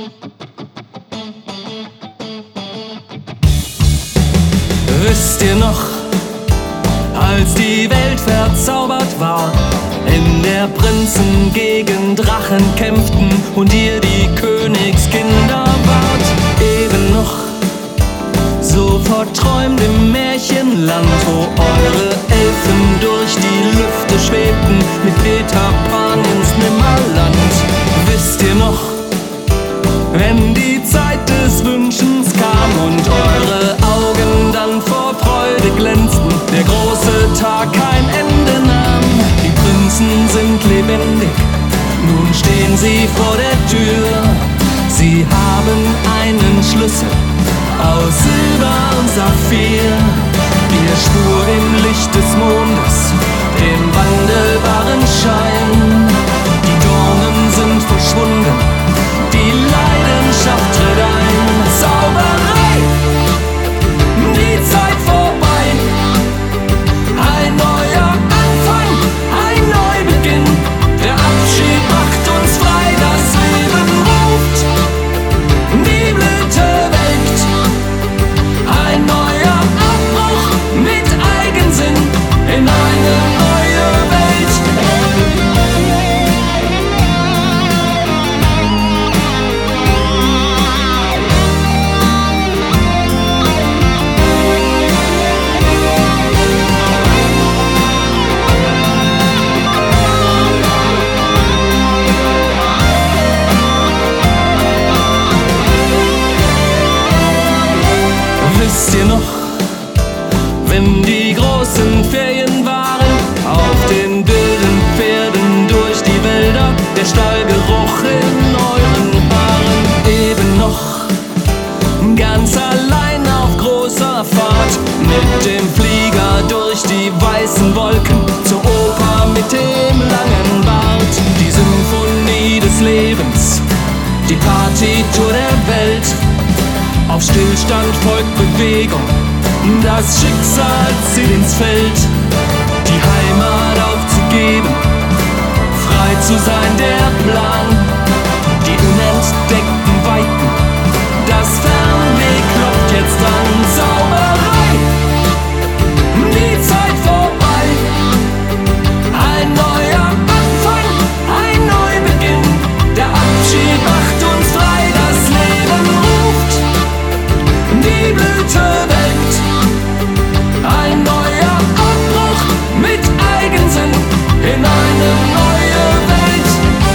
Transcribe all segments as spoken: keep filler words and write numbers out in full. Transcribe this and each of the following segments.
Wisst ihr noch, als die Welt verzaubert war, in der Prinzen gegen Drachen kämpften und ihr die Königskinder wart? Eben noch so verträumt im Märchenland, wo eure Elfen durch die Lüfte schwebten mit Peter Pan ins Nimmerland. Wisst ihr noch, wenn die Zeit des Wünschens kam und eure Augen dann vor Freude glänzten, der große Tag kein Ende nahm? Die Prinzen sind lebendig, nun stehen sie vor der Tür. Sie haben einen Schlüssel aus Silber und Saphir. Ihr Spur im Licht des Mondes, dem wandelbaren Schein. Die Dornen sind verschwunden, die Leidenschaft tritt ein. Zauberei, die Zeit vorbei. Ein neuer Anfang, ein Neubeginn. Der Abschied macht uns frei, das Leben ruft, die Blüte welkt. Ein neuer Abbruch mit Eigensinn in eine neue Welt. Wisst ihr noch, wenn die großen Ferien waren, auf den wilden Pferden durch die Wälder, der Stallgeruch in euren Haaren? Eben noch ganz allein auf großer Fahrt, mit dem Flieger durch die weißen Wolken, zur Oper mit dem langen Bart. Die Symphonie des Lebens, die Partytour der Welt. Auf Stillstand folgt Bewegung, das Schicksal zieht ins Feld. Die Heimat aufzugeben, frei zu sein der Plan. Die unentdeckten Weiten, das Fernweh klopft jetzt an. Zauberei, die Zeit vorbei. Ein neuer Anfang, ein Neubeginn. Der Abschied macht uns frei, das Leben ruft, die Blüte welkt. Ein neuer Abbruch mit Eigensinn in eine neue Welt.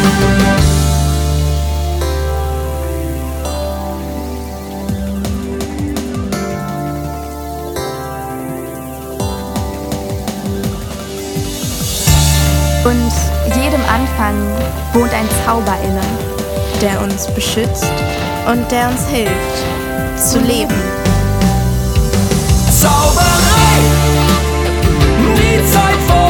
Und jedem Anfang wohnt ein Zauber inne, der uns beschützt und der uns hilft zu leben. Zauberei, die Zeit vor